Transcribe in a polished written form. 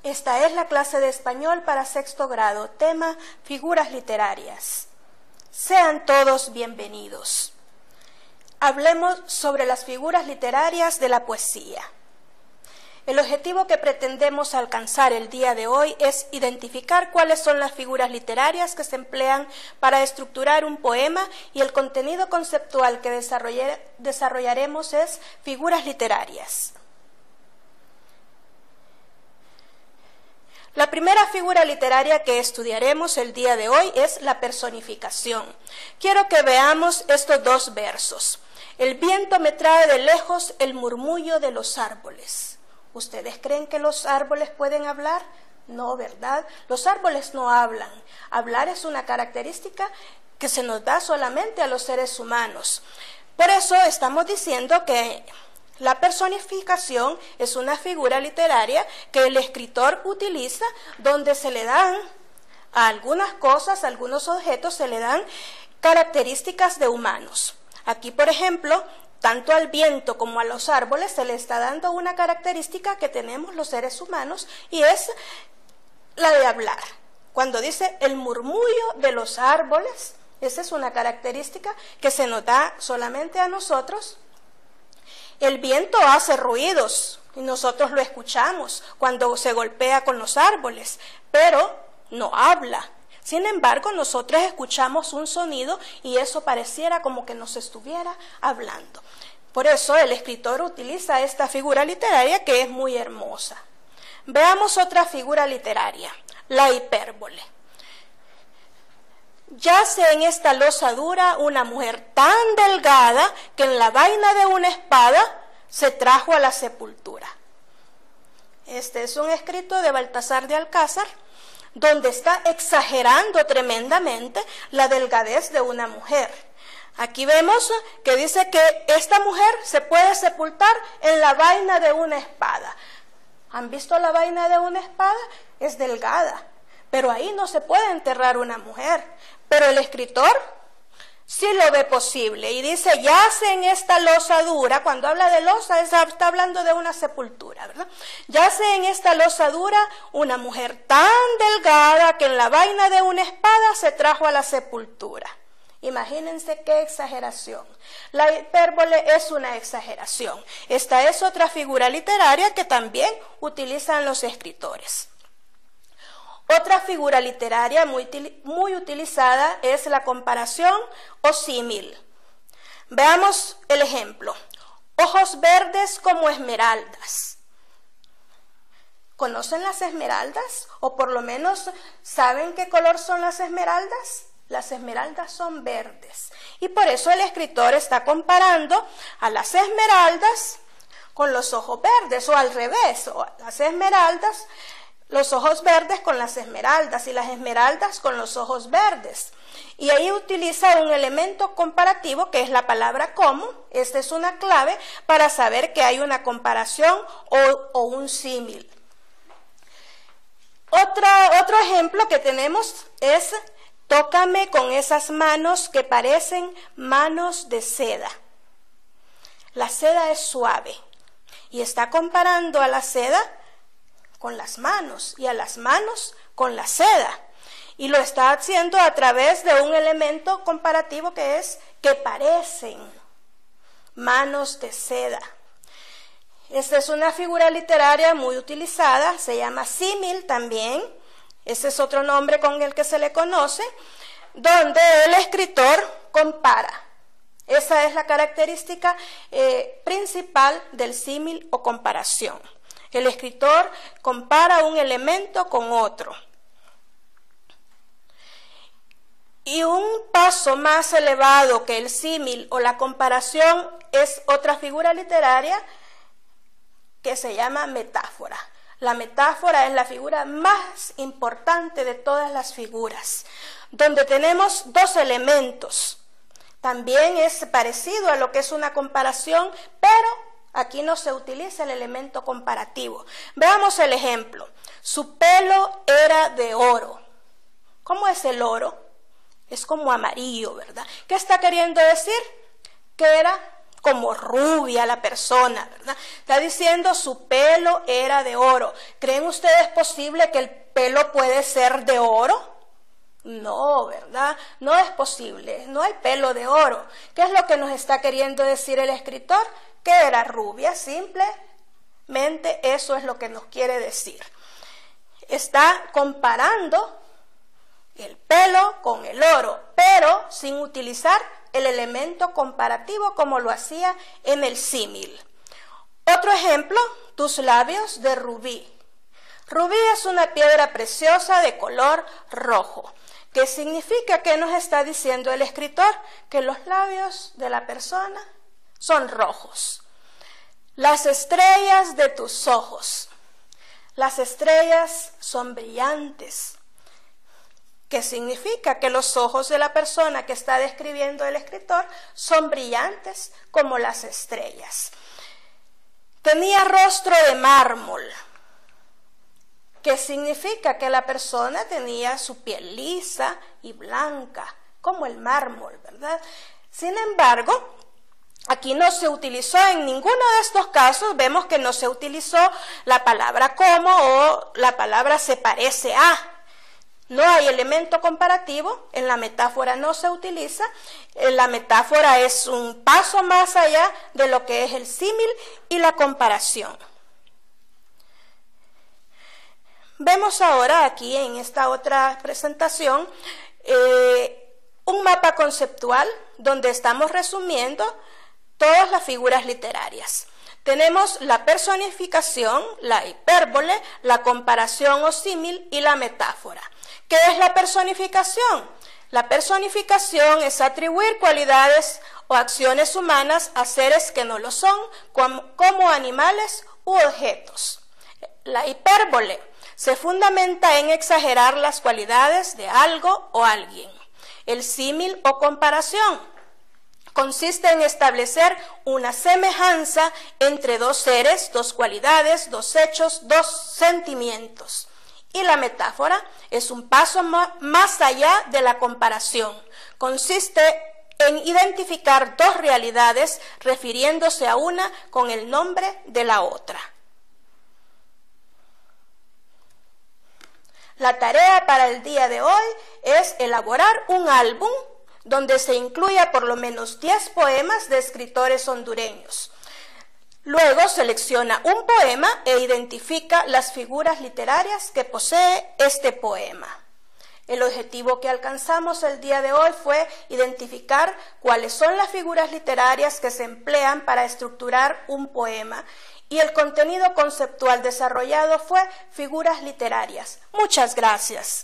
Esta es la clase de español para sexto grado, tema figuras literarias. Sean todos bienvenidos. Hablemos sobre las figuras literarias de la poesía. El objetivo que pretendemos alcanzar el día de hoy es identificar cuáles son las figuras literarias que se emplean para estructurar un poema, y el contenido conceptual que desarrollaremos es figuras literarias. La primera figura literaria que estudiaremos el día de hoy es la personificación. Quiero que veamos estos dos versos. El viento me trae de lejos el murmullo de los árboles. ¿Ustedes creen que los árboles pueden hablar? No, ¿verdad? Los árboles no hablan. Hablar es una característica que se nos da solamente a los seres humanos. Por eso estamos diciendo que la personificación es una figura literaria que el escritor utiliza, donde se le dan a algunas cosas, a algunos objetos, se le dan características de humanos. Aquí, por ejemplo, tanto al viento como a los árboles se le está dando una característica que tenemos los seres humanos, y es la de hablar. Cuando dice el murmullo de los árboles, esa es una característica que se nos da solamente a nosotros. El viento hace ruidos y nosotros lo escuchamos cuando se golpea con los árboles, pero no habla. Sin embargo, nosotros escuchamos un sonido y eso pareciera como que nos estuviera hablando. Por eso el escritor utiliza esta figura literaria, que es muy hermosa. Veamos otra figura literaria, la hipérbole. Yace en esta losa dura una mujer tan delgada que en la vaina de una espada se trajo a la sepultura. Este es un escrito de Baltasar de Alcázar, donde está exagerando tremendamente la delgadez de una mujer. Aquí vemos que dice que esta mujer se puede sepultar en la vaina de una espada. ¿Han visto la vaina de una espada? Es delgada, pero ahí no se puede enterrar una mujer. Pero el escritor sí lo ve posible y dice, yace en esta losa dura. Cuando habla de losa, está hablando de una sepultura, ¿verdad? Yace en esta losa dura una mujer tan delgada que en la vaina de una espada se trajo a la sepultura. Imagínense qué exageración. La hipérbole es una exageración. Esta es otra figura literaria que también utilizan los escritores. Otra figura literaria muy utilizada es la comparación o símil. Veamos el ejemplo. Ojos verdes como esmeraldas. ¿Conocen las esmeraldas? O por lo menos ¿saben qué color son las esmeraldas? Las esmeraldas son verdes. Y por eso el escritor está comparando a las esmeraldas con los ojos verdes, o al revés, o las esmeraldas, los ojos verdes con las esmeraldas y las esmeraldas con los ojos verdes. Y ahí utiliza un elemento comparativo que es la palabra como. Esta es una clave para saber que hay una comparación o un símil. Otro ejemplo que tenemos es tócame con esas manos que parecen manos de seda. La seda es suave y está comparando a la seda con las manos y a las manos con la seda, y lo está haciendo a través de un elemento comparativo que es que parecen manos de seda. Esta es una figura literaria muy utilizada, se llama símil también, ese es otro nombre con el que se le conoce, donde el escritor compara. Esa es la característica principal del símil o comparación. El escritor compara un elemento con otro. Y un paso más elevado que el símil o la comparación es otra figura literaria que se llama metáfora. La metáfora es la figura más importante de todas las figuras, donde tenemos dos elementos. También es parecido a lo que es una comparación, pero aquí no se utiliza el elemento comparativo. Veamos el ejemplo. Su pelo era de oro. ¿Cómo es el oro? Es como amarillo, ¿verdad? ¿Qué está queriendo decir? Que era como rubia la persona, ¿verdad? Está diciendo su pelo era de oro. ¿Creen ustedes posible que el pelo puede ser de oro? No, ¿verdad? No es posible, no hay pelo de oro. ¿Qué es lo que nos está queriendo decir el escritor? Que era rubia, simplemente eso es lo que nos quiere decir. Está comparando el pelo con el oro, pero sin utilizar el elemento comparativo como lo hacía en el símil. Otro ejemplo, tus labios de rubí. Rubí es una piedra preciosa de color rojo. ¿Qué significa? ¿Qué nos está diciendo el escritor? Que los labios de la persona son rojos. Las estrellas de tus ojos. Las estrellas son brillantes. ¿Qué significa? Que los ojos de la persona que está describiendo el escritor son brillantes como las estrellas. Tenía rostro de mármol. ¿Qué significa? Que la persona tenía su piel lisa y blanca, como el mármol, ¿verdad? Sin embargo, aquí no se utilizó en ninguno de estos casos, vemos que no se utilizó la palabra como o la palabra se parece a. No hay elemento comparativo, en la metáfora no se utiliza, la metáfora es un paso más allá de lo que es el símil y la comparación. Vemos ahora aquí en esta otra presentación un mapa conceptual donde estamos resumiendo todas las figuras literarias. Tenemos la personificación, la hipérbole, la comparación o símil y la metáfora. ¿Qué es la personificación? La personificación es atribuir cualidades o acciones humanas a seres que no lo son, como animales u objetos. La hipérbole se fundamenta en exagerar las cualidades de algo o alguien. El símil o comparación consiste en establecer una semejanza entre dos seres, dos cualidades, dos hechos, dos sentimientos. Y la metáfora es un paso más allá de la comparación. Consiste en identificar dos realidades refiriéndose a una con el nombre de la otra. La tarea para el día de hoy es elaborar un álbum donde se incluya por lo menos 10 poemas de escritores hondureños. Luego selecciona un poema e identifica las figuras literarias que posee este poema. El objetivo que alcanzamos el día de hoy fue identificar cuáles son las figuras literarias que se emplean para estructurar un poema y el contenido conceptual desarrollado fue figuras literarias. Muchas gracias.